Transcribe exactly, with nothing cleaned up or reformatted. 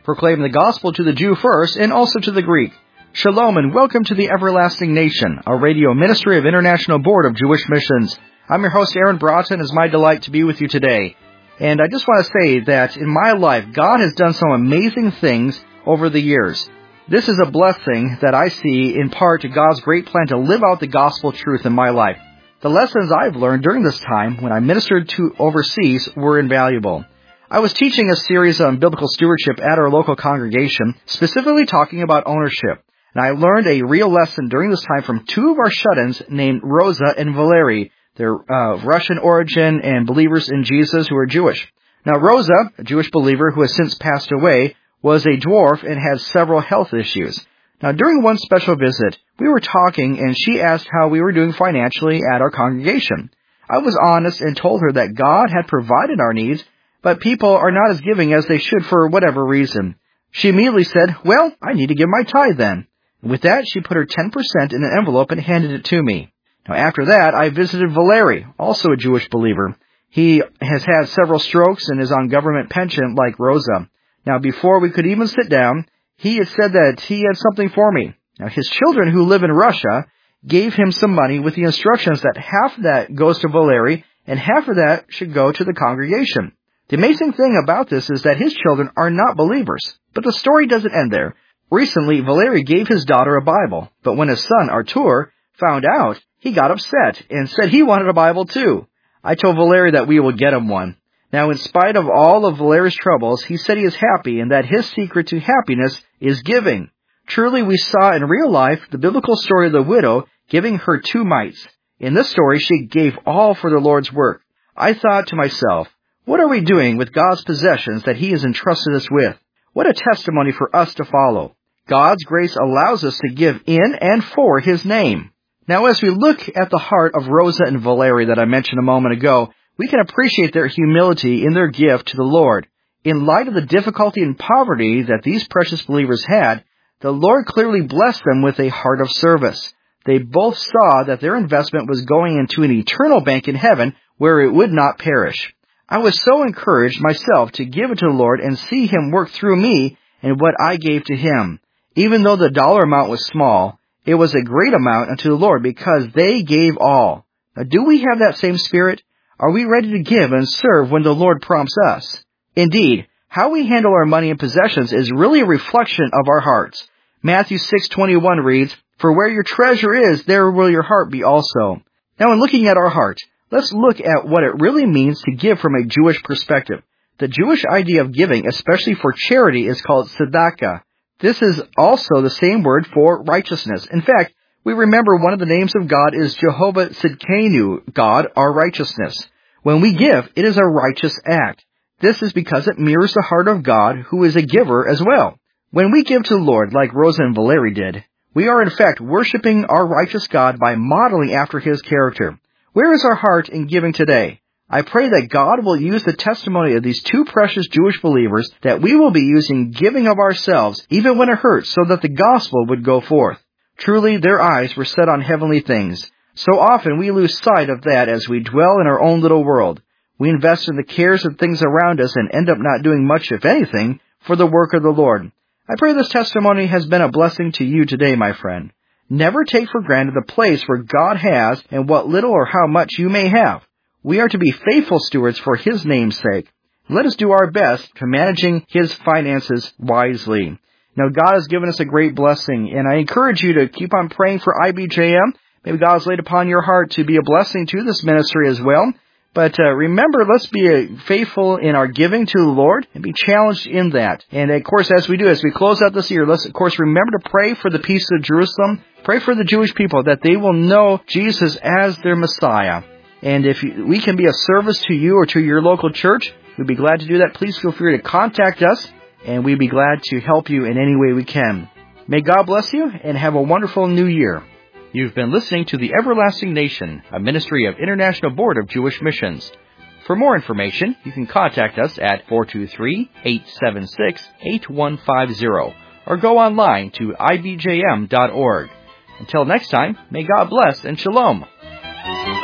proclaim the gospel to the Jew first and also to the Greek. Shalom and welcome to the Everlasting Nation, a radio ministry of International Board of Jewish Missions. I'm your host, Aaron Broughton. It's my delight to be with you today. And I just want to say that in my life, God has done some amazing things over the years. This is a blessing that I see in part to God's great plan to live out the gospel truth in my life. The lessons I've learned during this time when I ministered to overseas were invaluable. I was teaching a series on biblical stewardship at our local congregation, specifically talking about ownership. And I learned a real lesson during this time from two of our shut-ins named Rosa and Valery. They're uh, Russian origin and believers in Jesus who are Jewish. Now, Rosa, a Jewish believer who has since passed away, was a dwarf and had several health issues. Now, during one special visit, we were talking and she asked how we were doing financially at our congregation. I was honest and told her that God had provided our needs, but people are not as giving as they should for whatever reason. She immediately said, well, I need to give my tithe then. And with that, she put her ten percent in an envelope and handed it to me. Now, after that, I visited Valery, also a Jewish believer. He has had several strokes and is on government pension like Rosa. Now, before we could even sit down, he had said that he had something for me. Now, his children who live in Russia gave him some money with the instructions that half of that goes to Valery and half of that should go to the congregation. The amazing thing about this is that his children are not believers. But the story doesn't end there. Recently, Valery gave his daughter a Bible, but when his son, Artur, found out, he got upset and said he wanted a Bible too. I told Valery that we would get him one. Now, in spite of all of Valery's troubles, he said he is happy and that his secret to happiness is giving. Truly, we saw in real life the biblical story of the widow giving her two mites. In this story, she gave all for the Lord's work. I thought to myself, what are we doing with God's possessions that He has entrusted us with? What a testimony for us to follow. God's grace allows us to give in and for His name. Now, as we look at the heart of Rosa and Valery that I mentioned a moment ago, we can appreciate their humility in their gift to the Lord. In light of the difficulty and poverty that these precious believers had, the Lord clearly blessed them with a heart of service. They both saw that their investment was going into an eternal bank in heaven where it would not perish. I was so encouraged myself to give it to the Lord and see Him work through me and what I gave to Him. Even though the dollar amount was small, it was a great amount unto the Lord because they gave all. Now, do we have that same spirit? Are we ready to give and serve when the Lord prompts us? Indeed, how we handle our money and possessions is really a reflection of our hearts. Matthew six twenty-one reads, for where your treasure is, there will your heart be also. Now, in looking at our heart, let's look at what it really means to give from a Jewish perspective. The Jewish idea of giving, especially for charity, is called tzedakah. This is also the same word for righteousness. In fact, we remember one of the names of God is Jehovah Tzidkenu, God, our righteousness. When we give, it is a righteous act. This is because it mirrors the heart of God, who is a giver as well. When we give to the Lord, like Rosa and Valery did, we are in fact worshiping our righteous God by modeling after His character. Where is our heart in giving today? I pray that God will use the testimony of these two precious Jewish believers that we will be using giving of ourselves, even when it hurts, so that the gospel would go forth. Truly, their eyes were set on heavenly things. So often we lose sight of that as we dwell in our own little world. We invest in the cares of things around us and end up not doing much, if anything, for the work of the Lord. I pray this testimony has been a blessing to you today, my friend. Never take for granted the place where God has and what little or how much you may have. We are to be faithful stewards for His name's sake. Let us do our best to managing His finances wisely. Now, God has given us a great blessing, and I encourage you to keep on praying for I B J M. Maybe God has laid upon your heart to be a blessing to this ministry as well. But uh, remember, let's be uh, faithful in our giving to the Lord and be challenged in that. And, of course, as we do, as we close out this year, let's, of course, remember to pray for the peace of Jerusalem. Pray for the Jewish people that they will know Jesus as their Messiah. And if you, we can be a service to you or to your local church, we'd be glad to do that. Please feel free to contact us, and we'd be glad to help you in any way we can. May God bless you, and have a wonderful new year. You've been listening to The Everlasting Nation, a ministry of International Board of Jewish Missions. For more information, you can contact us at four two three, eight seven six, eight one five zero or go online to I B J M dot org. Until next time, may God bless and shalom.